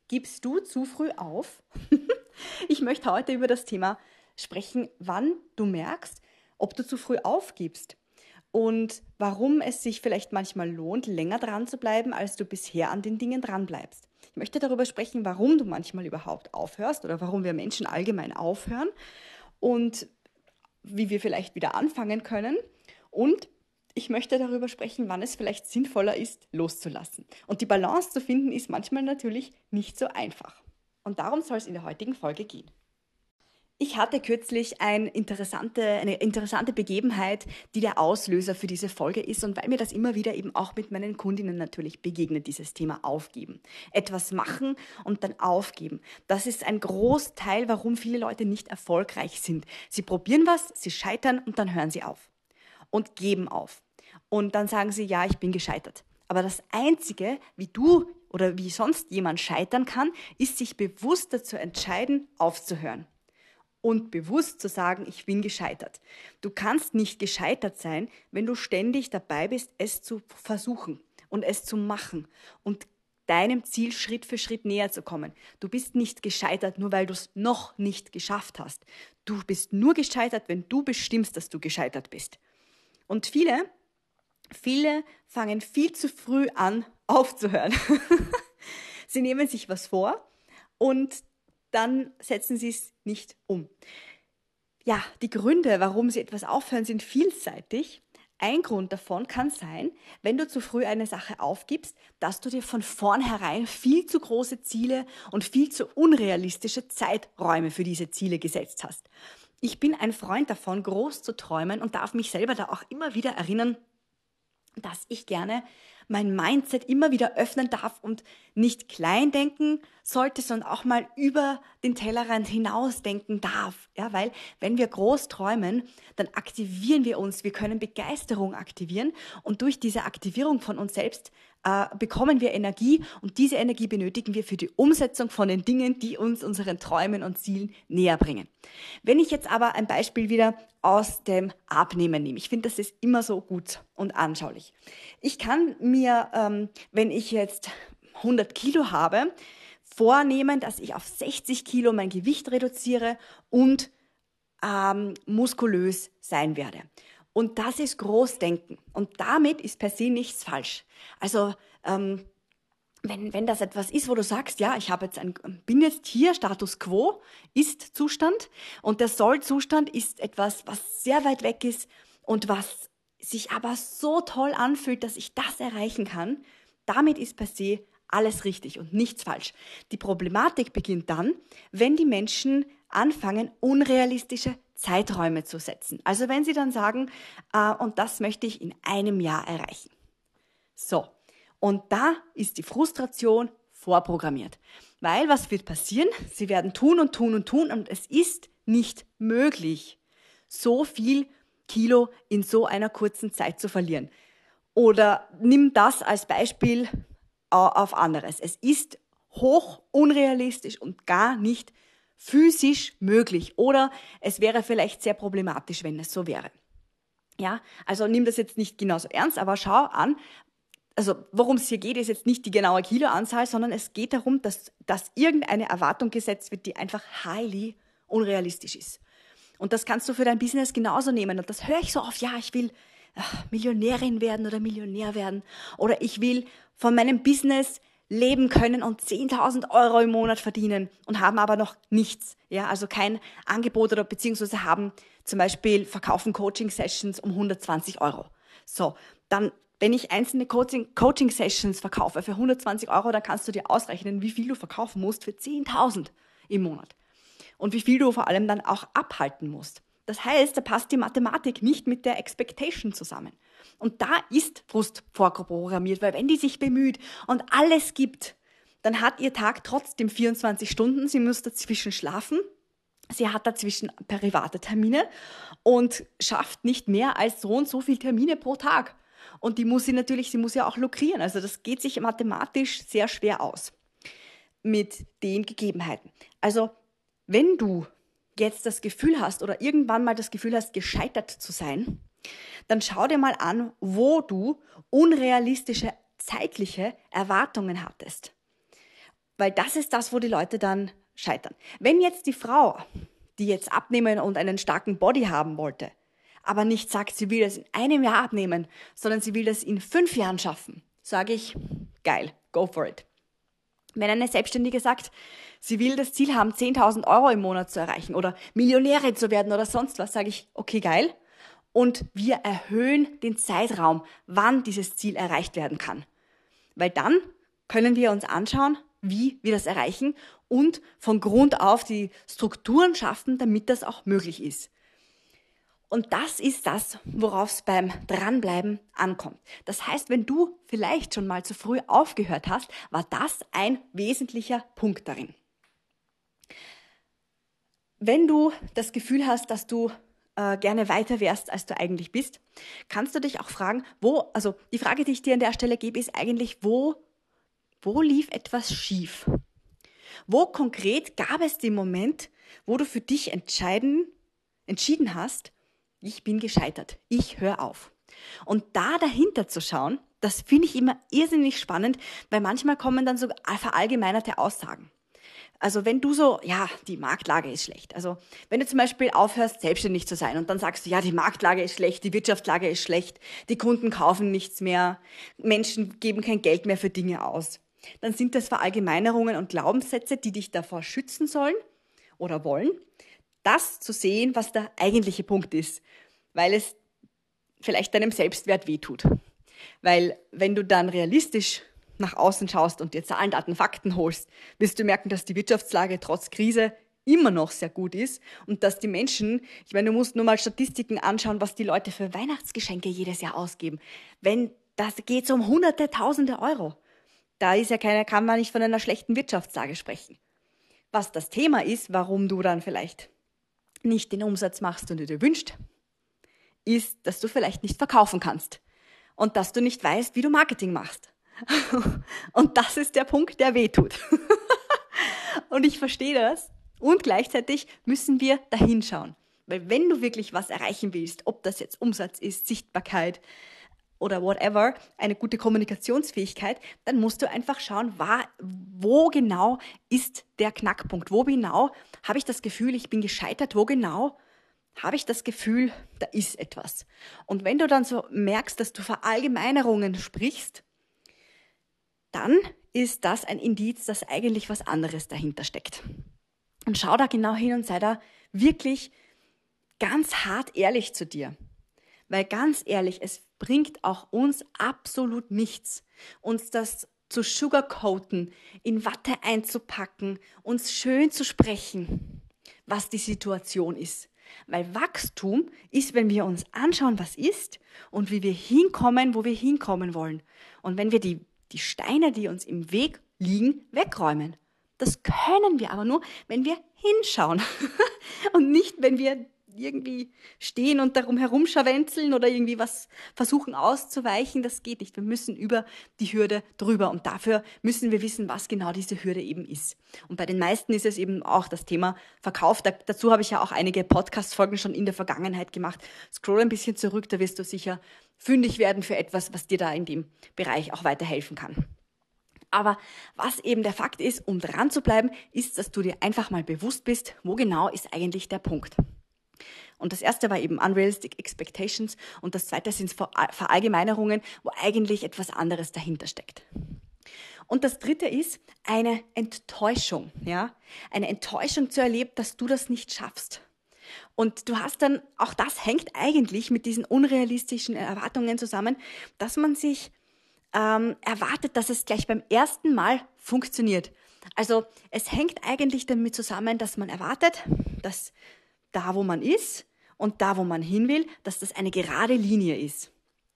Gibst du zu früh auf? Ich möchte heute über das Thema sprechen, wann du merkst, ob du zu früh aufgibst und warum es sich vielleicht manchmal lohnt, länger dran zu bleiben, als du bisher an den Dingen dran bleibst. Ich möchte darüber sprechen, warum du manchmal überhaupt aufhörst oder warum wir Menschen allgemein aufhören und wie wir vielleicht wieder anfangen können. Und ich möchte darüber sprechen, wann es vielleicht sinnvoller ist, loszulassen. Und die Balance zu finden, ist manchmal natürlich nicht so einfach. Und darum soll es in der heutigen Folge gehen. Ich hatte kürzlich eine interessante Begebenheit, die der Auslöser für diese Folge ist. Und weil mir das immer wieder eben auch mit meinen Kundinnen natürlich begegnet, dieses Thema aufgeben. Etwas machen und dann aufgeben. Das ist ein Großteil, warum viele Leute nicht erfolgreich sind. Sie probieren was, sie scheitern und dann hören sie auf und geben auf. Und dann sagen sie, ja, ich bin gescheitert. Aber das Einzige, wie du oder wie sonst jemand scheitern kann, ist, sich bewusst dazu entscheiden, aufzuhören. Und bewusst zu sagen, ich bin gescheitert. Du kannst nicht gescheitert sein, wenn du ständig dabei bist, es zu versuchen und es zu machen und deinem Ziel Schritt für Schritt näher zu kommen. Du bist nicht gescheitert, nur weil du es noch nicht geschafft hast. Du bist nur gescheitert, wenn du bestimmst, dass du gescheitert bist. Und viele fangen viel zu früh an, aufzuhören. Sie nehmen sich was vor und dann setzen sie es nicht um. Ja, die Gründe, warum sie etwas aufhören, sind vielseitig. Ein Grund davon kann sein, wenn du zu früh eine Sache aufgibst, dass du dir von vornherein viel zu große Ziele und viel zu unrealistische Zeiträume für diese Ziele gesetzt hast. Ich bin ein Freund davon, groß zu träumen und darf mich selber da auch immer wieder erinnern, dass ich gerne mein Mindset immer wieder öffnen darf und nicht klein denken sollte, sondern auch mal über den Tellerrand hinaus denken darf. Ja, weil wenn wir groß träumen, dann aktivieren wir uns, wir können Begeisterung aktivieren und durch diese Aktivierung von uns selbst bekommen wir Energie und diese Energie benötigen wir für die Umsetzung von den Dingen, die uns unseren Träumen und Zielen näher bringen. Wenn ich jetzt aber ein Beispiel wieder aus dem Abnehmen nehme, ich finde, das ist immer so gut und anschaulich. Ich kann mir, wenn ich jetzt 100 Kilo habe, vornehmen, dass ich auf 60 Kilo mein Gewicht reduziere und muskulös sein werde. Und das ist Großdenken. Und damit ist per se nichts falsch. Also wenn das etwas ist, wo du sagst, ja, bin jetzt hier, Status Quo ist Zustand und der Soll-Zustand ist etwas, was sehr weit weg ist und was sich aber so toll anfühlt, dass ich das erreichen kann, damit ist per se alles richtig und nichts falsch. Die Problematik beginnt dann, wenn die Menschen anfangen, unrealistische Zeiträume zu setzen. Also wenn sie dann sagen, und das möchte ich in einem Jahr erreichen. So, und da ist die Frustration vorprogrammiert. Weil was wird passieren? Sie werden tun und tun und tun und es ist nicht möglich, so viel Kilo in so einer kurzen Zeit zu verlieren. Oder nimm das als Beispiel auf anderes. Es ist hoch unrealistisch und gar nicht physisch möglich. Oder es wäre vielleicht sehr problematisch, wenn es so wäre. Ja, also nimm das jetzt nicht genauso ernst, aber schau an, also worum es hier geht, ist jetzt nicht die genaue Kiloanzahl, sondern es geht darum, dass irgendeine Erwartung gesetzt wird, die einfach highly unrealistisch ist. Und das kannst du für dein Business genauso nehmen. Und das höre ich so oft, ja, ich will Millionärin werden oder Millionär werden. Oder ich will von meinem Business leben können und 10.000 Euro im Monat verdienen und haben aber noch nichts. Ja, also kein Angebot oder beziehungsweise haben zum Beispiel verkaufen Coaching-Sessions um 120 Euro. So, dann wenn ich einzelne Coaching-Sessions verkaufe für 120 Euro, dann kannst du dir ausrechnen, wie viel du verkaufen musst für 10.000 im Monat. Und wie viel du vor allem dann auch abhalten musst. Das heißt, da passt die Mathematik nicht mit der Expectation zusammen. Und da ist Frust vorprogrammiert, weil wenn die sich bemüht und alles gibt, dann hat ihr Tag trotzdem 24 Stunden, sie muss dazwischen schlafen, sie hat dazwischen private Termine und schafft nicht mehr als so und so viele Termine pro Tag. Und sie muss ja auch lukrieren. Also das geht sich mathematisch sehr schwer aus mit den Gegebenheiten. Also wenn du jetzt das Gefühl hast oder irgendwann mal das Gefühl hast, gescheitert zu sein, dann schau dir mal an, wo du unrealistische zeitliche Erwartungen hattest. Weil das ist das, wo die Leute dann scheitern. Wenn jetzt die Frau, die jetzt abnehmen und einen starken Body haben wollte, aber nicht sagt, sie will das in einem Jahr abnehmen, sondern sie will das in 5 Jahren schaffen, sage ich, geil, go for it. Wenn eine Selbstständige sagt, sie will das Ziel haben, 10.000 Euro im Monat zu erreichen oder Millionärin zu werden oder sonst was, sage ich, okay, geil. Und wir erhöhen den Zeitraum, wann dieses Ziel erreicht werden kann. Weil dann können wir uns anschauen, wie wir das erreichen und von Grund auf die Strukturen schaffen, damit das auch möglich ist. Und das ist das, worauf es beim Dranbleiben ankommt. Das heißt, wenn du vielleicht schon mal zu früh aufgehört hast, war das ein wesentlicher Punkt darin. Wenn du das Gefühl hast, dass du gerne weiter wärst, als du eigentlich bist, kannst du dich auch fragen, die Frage, die ich dir an der Stelle gebe, ist eigentlich, wo lief etwas schief? Wo konkret gab es den Moment, wo du für dich entschieden hast, ich bin gescheitert, ich höre auf. Und da dahinter zu schauen, das finde ich immer irrsinnig spannend, weil manchmal kommen dann so verallgemeinerte Aussagen. Also wenn du so, ja, die Marktlage ist schlecht. Also wenn du zum Beispiel aufhörst, selbstständig zu sein und dann sagst du, ja, die Marktlage ist schlecht, die Wirtschaftslage ist schlecht, die Kunden kaufen nichts mehr, Menschen geben kein Geld mehr für Dinge aus. Dann sind das Verallgemeinerungen und Glaubenssätze, die dich davor schützen sollen oder wollen, das zu sehen, was der eigentliche Punkt ist, weil es vielleicht deinem Selbstwert wehtut. Weil wenn du dann realistisch nach außen schaust und dir Zahlen, Daten, Fakten holst, wirst du merken, dass die Wirtschaftslage trotz Krise immer noch sehr gut ist und dass die Menschen, ich meine, du musst nur mal Statistiken anschauen, was die Leute für Weihnachtsgeschenke jedes Jahr ausgeben. Das geht um Hunderte, Tausende Euro. Da kann man nicht von einer schlechten Wirtschaftslage sprechen. Was das Thema ist, warum du dann vielleicht nicht den Umsatz machst, den du dir wünschst, ist, dass du vielleicht nicht verkaufen kannst und dass du nicht weißt, wie du Marketing machst. Und das ist der Punkt, der wehtut. Und ich verstehe das und gleichzeitig müssen wir da hinschauen. Weil wenn du wirklich was erreichen willst, ob das jetzt Umsatz ist, Sichtbarkeit oder whatever, eine gute Kommunikationsfähigkeit, dann musst du einfach schauen, wo genau ist der Knackpunkt, wo genau habe ich das Gefühl, ich bin gescheitert, wo genau habe ich das Gefühl, da ist etwas. Und wenn du dann so merkst, dass du Verallgemeinerungen sprichst, dann ist das ein Indiz, dass eigentlich was anderes dahinter steckt. Und schau da genau hin und sei da wirklich ganz hart ehrlich zu dir. Weil ganz ehrlich, es bringt auch uns absolut nichts, uns das zu sugarcoaten, in Watte einzupacken, uns schön zu sprechen, was die Situation ist. Weil Wachstum ist, wenn wir uns anschauen, was ist und wie wir hinkommen, wo wir hinkommen wollen. Und wenn wir die Steine, die uns im Weg liegen, wegräumen. Das können wir aber nur, wenn wir hinschauen und nicht, wenn wir irgendwie stehen und darum herumscharwenzeln oder irgendwie was versuchen auszuweichen. Das geht nicht. Wir müssen über die Hürde drüber und dafür müssen wir wissen, was genau diese Hürde eben ist. Und bei den meisten ist es eben auch das Thema Verkauf. Dazu habe ich ja auch einige Podcast-Folgen schon in der Vergangenheit gemacht. Scroll ein bisschen zurück, da wirst du sicher fündig werden für etwas, was dir da in dem Bereich auch weiterhelfen kann. Aber was eben der Fakt ist, um dran zu bleiben, ist, dass du dir einfach mal bewusst bist, wo genau ist eigentlich der Punkt. Und das erste war eben Unrealistic Expectations und das zweite sind Verallgemeinerungen, wo eigentlich etwas anderes dahinter steckt. Und das dritte ist eine Enttäuschung, ja? Eine Enttäuschung zu erleben, dass du das nicht schaffst. Und du hast dann, auch das hängt eigentlich mit diesen unrealistischen Erwartungen zusammen, dass man sich erwartet, dass es gleich beim ersten Mal funktioniert. Also es hängt eigentlich damit zusammen, dass man erwartet, dass da, wo man ist und da, wo man hin will, dass das eine gerade Linie ist.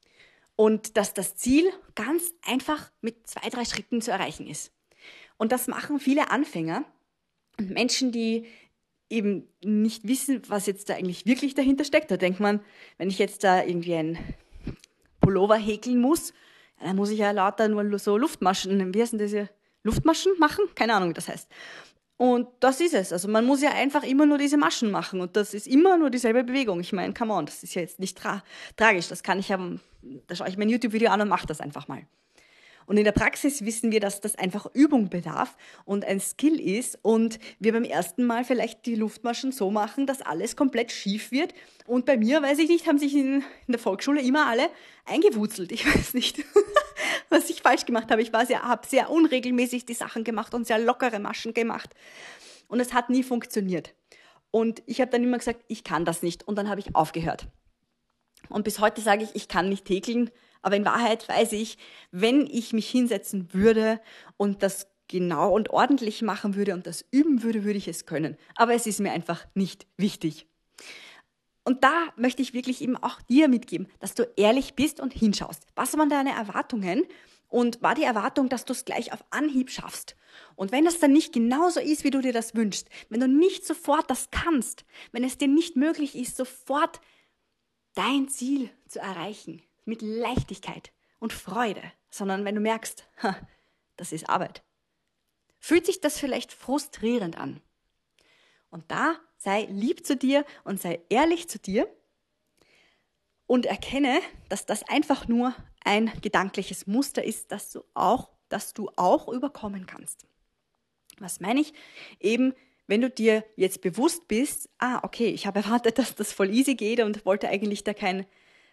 Und dass das Ziel ganz einfach mit 2, 3 Schritten zu erreichen ist. Und das machen viele Anfänger und Menschen, die eben nicht wissen, was jetzt da eigentlich wirklich dahinter steckt. Da denkt man, wenn ich jetzt da irgendwie ein Pullover häkeln muss, dann muss ich ja lauter nur so Luftmaschen, wie heißen diese Luftmaschen machen? Keine Ahnung, wie das heißt. Und das ist es. Also man muss ja einfach immer nur diese Maschen machen und das ist immer nur dieselbe Bewegung. Ich meine, come on, das ist ja jetzt nicht tragisch. Das kann ich ja, da schaue ich mir ein YouTube-Video an und mache das einfach mal. Und in der Praxis wissen wir, dass das einfach Übung bedarf und ein Skill ist und wir beim ersten Mal vielleicht die Luftmaschen so machen, dass alles komplett schief wird. Und bei mir, weiß ich nicht, haben sich in der Volksschule immer alle eingewurzelt. Ich weiß nicht, was ich falsch gemacht habe. Ich habe sehr unregelmäßig die Sachen gemacht und sehr lockere Maschen gemacht. Und es hat nie funktioniert. Und ich habe dann immer gesagt, ich kann das nicht. Und dann habe ich aufgehört. Und bis heute sage ich, ich kann nicht häkeln. Aber in Wahrheit weiß ich, wenn ich mich hinsetzen würde und das genau und ordentlich machen würde und das üben würde, würde ich es können. Aber es ist mir einfach nicht wichtig. Und da möchte ich wirklich eben auch dir mitgeben, dass du ehrlich bist und hinschaust. Was waren deine Erwartungen? Und war die Erwartung, dass du es gleich auf Anhieb schaffst? Und wenn das dann nicht genauso ist, wie du dir das wünschst, wenn du nicht sofort das kannst, wenn es dir nicht möglich ist, sofort dein Ziel zu erreichen, mit Leichtigkeit und Freude, sondern wenn du merkst, das ist Arbeit, fühlt sich das vielleicht frustrierend an. Und da sei lieb zu dir und sei ehrlich zu dir und erkenne, dass das einfach nur ein gedankliches Muster ist, das du auch überkommen kannst. Was meine ich? Eben, wenn du dir jetzt bewusst bist, okay, ich habe erwartet, dass das voll easy geht und wollte eigentlich da kein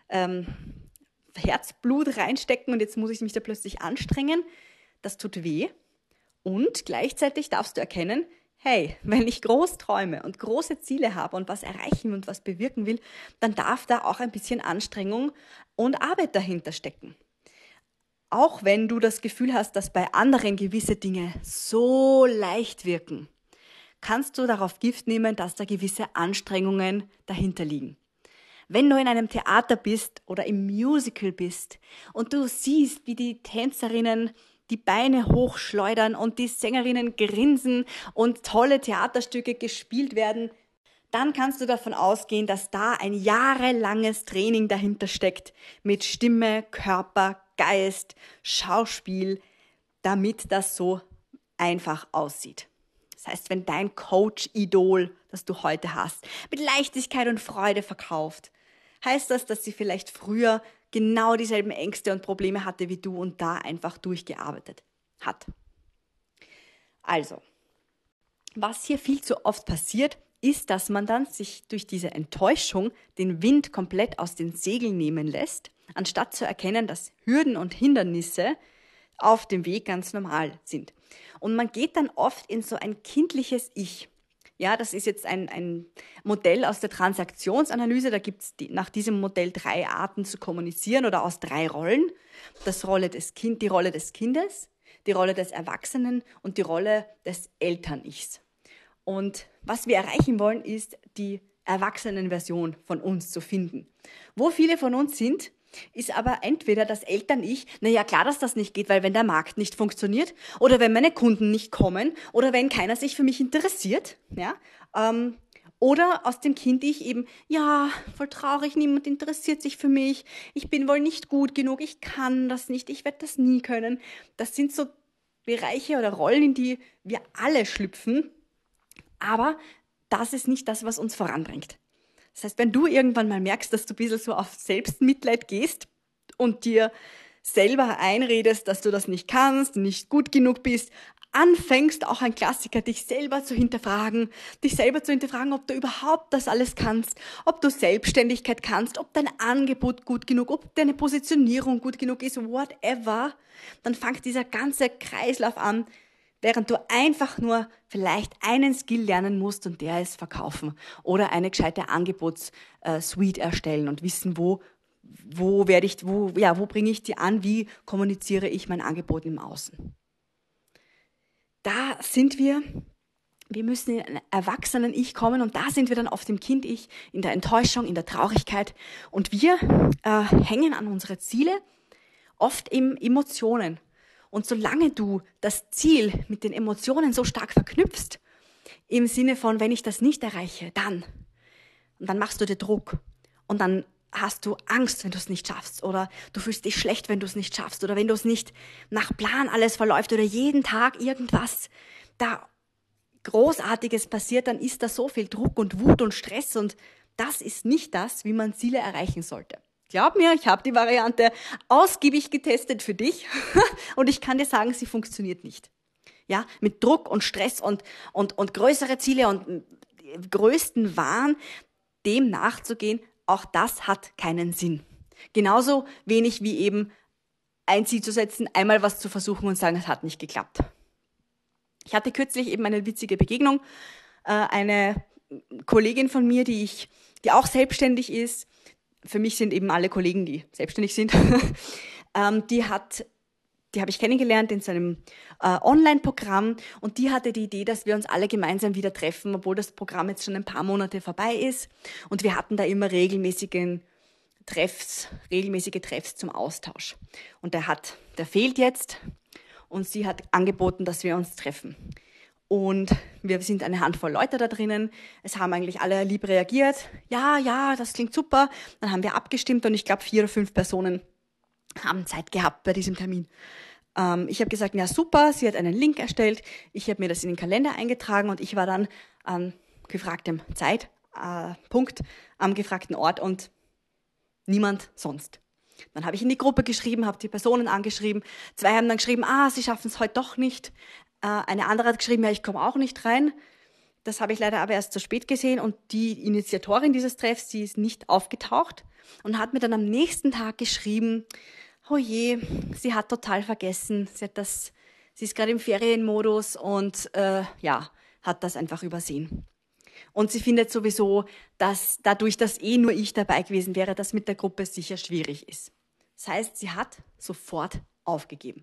Herzblut reinstecken und jetzt muss ich mich da plötzlich anstrengen, das tut weh. Und gleichzeitig darfst du erkennen, hey, wenn ich groß träume und große Ziele habe und was erreichen und was bewirken will, dann darf da auch ein bisschen Anstrengung und Arbeit dahinter stecken. Auch wenn du das Gefühl hast, dass bei anderen gewisse Dinge so leicht wirken, kannst du darauf Gift nehmen, dass da gewisse Anstrengungen dahinter liegen. Wenn du in einem Theater bist oder im Musical bist und du siehst, wie die Tänzerinnen die Beine hochschleudern und die Sängerinnen grinsen und tolle Theaterstücke gespielt werden, dann kannst du davon ausgehen, dass da ein jahrelanges Training dahinter steckt mit Stimme, Körper, Geist, Schauspiel, damit das so einfach aussieht. Das heißt, wenn dein Coach-Idol, das du heute hast, mit Leichtigkeit und Freude verkauft, heißt das, dass sie vielleicht früher genau dieselben Ängste und Probleme hatte wie du und da einfach durchgearbeitet hat. Also, was hier viel zu oft passiert, ist, dass man dann sich durch diese Enttäuschung den Wind komplett aus den Segeln nehmen lässt, anstatt zu erkennen, dass Hürden und Hindernisse auf dem Weg ganz normal sind. Und man geht dann oft in so ein kindliches Ich. Ja, das ist jetzt ein Modell aus der Transaktionsanalyse. Da gibt es nach diesem Modell 3 Arten zu kommunizieren oder aus 3 Rollen. Die Rolle des Kindes, die Rolle des Erwachsenen und die Rolle des Eltern-Ichs. Und was wir erreichen wollen, ist die Erwachsenenversion von uns zu finden. Wo viele von uns sind, ist aber entweder das Eltern-Ich, naja, klar, dass das nicht geht, weil wenn der Markt nicht funktioniert oder wenn meine Kunden nicht kommen oder wenn keiner sich für mich interessiert, ja, oder aus dem Kind-Ich eben, ja, voll traurig, niemand interessiert sich für mich, ich bin wohl nicht gut genug, ich kann das nicht, ich werde das nie können. Das sind so Bereiche oder Rollen, in die wir alle schlüpfen, aber das ist nicht das, was uns voranbringt. Das heißt, wenn du irgendwann mal merkst, dass du ein bisschen so auf Selbstmitleid gehst und dir selber einredest, dass du das nicht kannst, nicht gut genug bist, anfängst, auch ein Klassiker, dich selber zu hinterfragen, ob du überhaupt das alles kannst, ob du Selbstständigkeit kannst, ob dein Angebot gut genug, ob deine Positionierung gut genug ist, whatever, dann fängt dieser ganze Kreislauf an, während du einfach nur vielleicht einen Skill lernen musst und der ist verkaufen oder eine gescheite Angebotssuite erstellen und wissen, wo bringe ich die an, wie kommuniziere ich mein Angebot im Außen. Da sind wir müssen in ein Erwachsenen-Ich kommen und da sind wir dann auf dem Kind-Ich, in der Enttäuschung, in der Traurigkeit und wir hängen an unsere Ziele, oft in Emotionen. Und solange du das Ziel mit den Emotionen so stark verknüpfst, im Sinne von, wenn ich das nicht erreiche, dann machst du dir Druck und dann hast du Angst, wenn du es nicht schaffst oder du fühlst dich schlecht, wenn du es nicht schaffst oder wenn du es nicht nach Plan alles verläuft oder jeden Tag irgendwas da Großartiges passiert, dann ist da so viel Druck und Wut und Stress und das ist nicht das, wie man Ziele erreichen sollte. Glaub mir, ich habe die Variante ausgiebig getestet für dich und ich kann dir sagen, sie funktioniert nicht. Ja, mit Druck und Stress und größere Ziele und größten Wahn, dem nachzugehen, auch das hat keinen Sinn. Genauso wenig wie eben ein Ziel zu setzen, einmal was zu versuchen und sagen, es hat nicht geklappt. Ich hatte kürzlich eben eine witzige Begegnung. Eine Kollegin von mir, die auch selbstständig ist, für mich sind eben alle Kollegen, die selbstständig sind, die habe ich kennengelernt in so einem Online-Programm und die hatte die Idee, dass wir uns alle gemeinsam wieder treffen, obwohl das Programm jetzt schon ein paar Monate vorbei ist. Und wir hatten da immer regelmäßige Treffs zum Austausch. Und der fehlt jetzt und sie hat angeboten, dass wir uns treffen. Und wir sind eine Handvoll Leute da drinnen. Es haben eigentlich alle lieb reagiert. Ja, das klingt super. Dann haben wir abgestimmt und ich glaube 4 oder 5 Personen haben Zeit gehabt bei diesem Termin. Ich habe gesagt, ja super, sie hat einen Link erstellt. Ich habe mir das in den Kalender eingetragen und ich war dann an gefragtem Zeitpunkt am gefragten Ort und niemand sonst. Dann habe ich in die Gruppe geschrieben, habe die Personen angeschrieben. 2 haben dann geschrieben, sie schaffen es heute doch nicht. Eine andere hat geschrieben, ja, ich komme auch nicht rein. Das habe ich leider aber erst zu spät gesehen und die Initiatorin dieses Treffs, die ist nicht aufgetaucht und hat mir dann am nächsten Tag geschrieben, oh je, sie hat total vergessen, sie ist gerade im Ferienmodus und hat das einfach übersehen. Und sie findet sowieso, dass dadurch, dass nur ich dabei gewesen wäre, das mit der Gruppe sicher schwierig ist. Das heißt, sie hat sofort aufgegeben.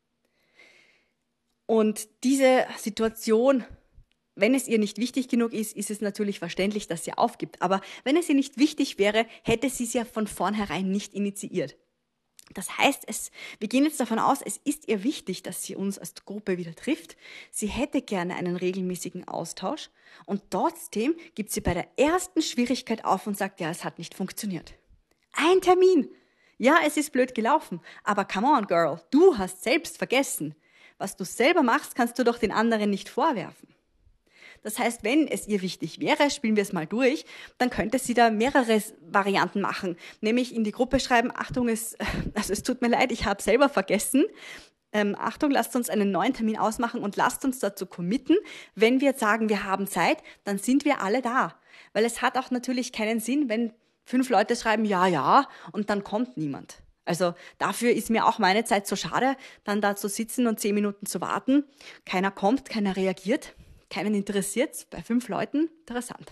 Und diese Situation, wenn es ihr nicht wichtig genug ist, ist es natürlich verständlich, dass sie aufgibt. Aber wenn es ihr nicht wichtig wäre, hätte sie es ja von vornherein nicht initiiert. Das heißt, wir gehen jetzt davon aus, es ist ihr wichtig, dass sie uns als Gruppe wieder trifft. Sie hätte gerne einen regelmäßigen Austausch und trotzdem gibt sie bei der ersten Schwierigkeit auf und sagt, ja, es hat nicht funktioniert. Ein Termin. Ja, es ist blöd gelaufen, aber come on, girl, du hast selbst vergessen. Was du selber machst, kannst du doch den anderen nicht vorwerfen. Das heißt, wenn es ihr wichtig wäre, spielen wir es mal durch, dann könnte sie da mehrere Varianten machen. Nämlich in die Gruppe schreiben, Achtung, es tut mir leid, ich habe selber vergessen. Achtung, lasst uns einen neuen Termin ausmachen und lasst uns dazu committen. Wenn wir sagen, wir haben Zeit, dann sind wir alle da. Weil es hat auch natürlich keinen Sinn, wenn 5 Leute schreiben, ja, und dann kommt niemand. Also dafür ist mir auch meine Zeit so schade, dann da zu sitzen und 10 Minuten zu warten. Keiner kommt, keiner reagiert, keinen interessiert's. Bei 5 Leuten interessant.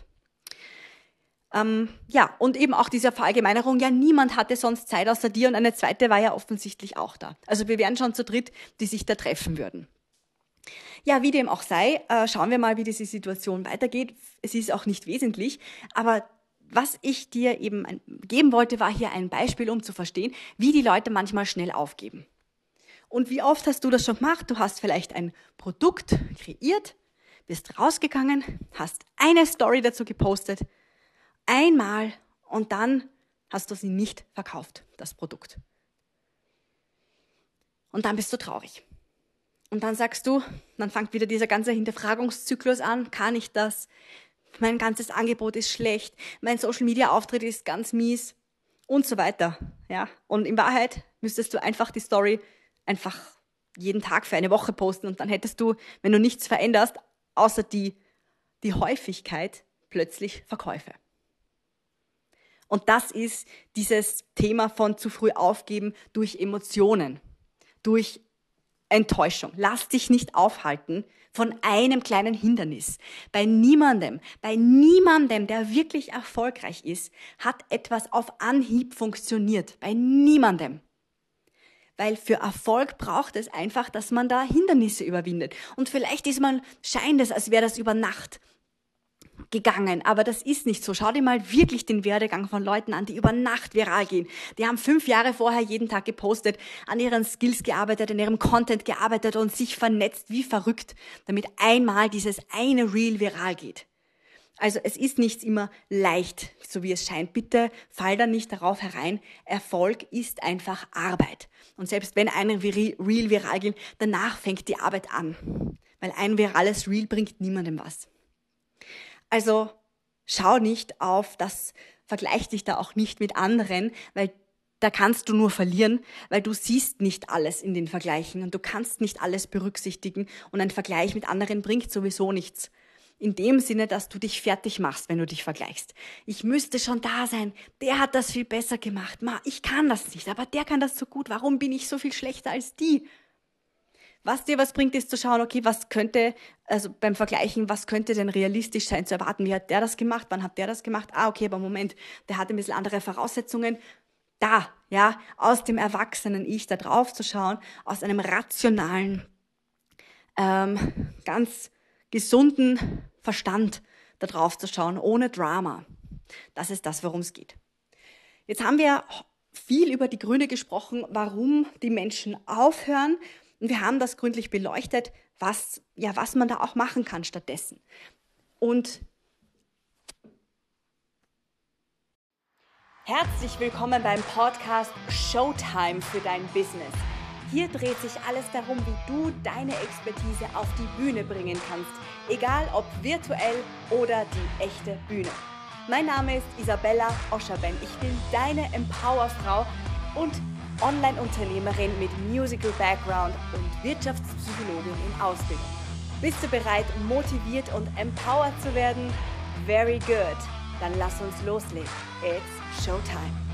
Und eben auch diese Verallgemeinerung, ja, niemand hatte sonst Zeit außer dir und eine zweite war ja offensichtlich auch da. Also wir wären schon zu dritt, die sich da treffen würden. Ja, wie dem auch sei, schauen wir mal, wie diese Situation weitergeht. Es ist auch nicht wesentlich, aber was ich dir eben geben wollte, war hier ein Beispiel, um zu verstehen, wie die Leute manchmal schnell aufgeben. Und wie oft hast du das schon gemacht? Du hast vielleicht ein Produkt kreiert, bist rausgegangen, hast eine Story dazu gepostet, einmal und dann hast du sie nicht verkauft, das Produkt. Und dann bist du traurig. Und dann sagst du, dann fängt wieder dieser ganze Hinterfragungszyklus an, kann ich das? Mein ganzes Angebot ist schlecht, mein Social-Media-Auftritt ist ganz mies und so weiter. Ja? Und in Wahrheit müsstest du einfach die Story einfach jeden Tag für eine Woche posten und dann hättest du, wenn du nichts veränderst, außer die Häufigkeit, plötzlich Verkäufe. Und das ist dieses Thema von zu früh aufgeben durch Emotionen, durch Enttäuschung. Lass dich nicht aufhalten von einem kleinen Hindernis. Bei niemandem, der wirklich erfolgreich ist, hat etwas auf Anhieb funktioniert. Bei niemandem. Weil für Erfolg braucht es einfach, dass man da Hindernisse überwindet. Und vielleicht scheint es, als wäre das über Nacht gegangen, aber das ist nicht so. Schau dir mal wirklich den Werdegang von Leuten an, die über Nacht viral gehen. Die haben 5 Jahre vorher jeden Tag gepostet, an ihren Skills gearbeitet, an ihrem Content gearbeitet und sich vernetzt wie verrückt, damit einmal dieses eine Reel viral geht. Also es ist nicht immer leicht, so wie es scheint. Bitte fall da nicht darauf herein. Erfolg ist einfach Arbeit. Und selbst wenn ein Reel viral geht, danach fängt die Arbeit an. Weil ein virales Reel bringt niemandem was. Also schau nicht auf, vergleich dich da auch nicht mit anderen, weil da kannst du nur verlieren, weil du siehst nicht alles in den Vergleichen und du kannst nicht alles berücksichtigen und ein Vergleich mit anderen bringt sowieso nichts. In dem Sinne, dass du dich fertig machst, wenn du dich vergleichst. Ich müsste schon da sein. Der hat das viel besser gemacht. Ich kann das nicht, aber der kann das so gut. Warum bin ich so viel schlechter als die? Was dir was bringt, ist zu schauen, okay, beim Vergleichen, was könnte denn realistisch sein zu erwarten? Wie hat der das gemacht? Wann hat der das gemacht? Okay, aber Moment, der hat ein bisschen andere Voraussetzungen. Aus dem erwachsenen Ich da drauf zu schauen, aus einem rationalen, ganz gesunden Verstand da drauf zu schauen, ohne Drama. Das ist das, worum es geht. Jetzt haben wir viel über die Gründe gesprochen, warum die Menschen aufhören. Und wir haben das gründlich beleuchtet, was man da auch machen kann stattdessen. Und herzlich willkommen beim Podcast Showtime für dein Business. Hier dreht sich alles darum, wie du deine Expertise auf die Bühne bringen kannst, egal ob virtuell oder die echte Bühne. Mein Name ist Isabella Oscherben. Ich bin deine Empowerfrau und Online-Unternehmerin mit Musical-Background und Wirtschaftspsychologin in Ausbildung. Bist du bereit, motiviert und empowered zu werden? Very good. Dann lass uns loslegen. It's Showtime.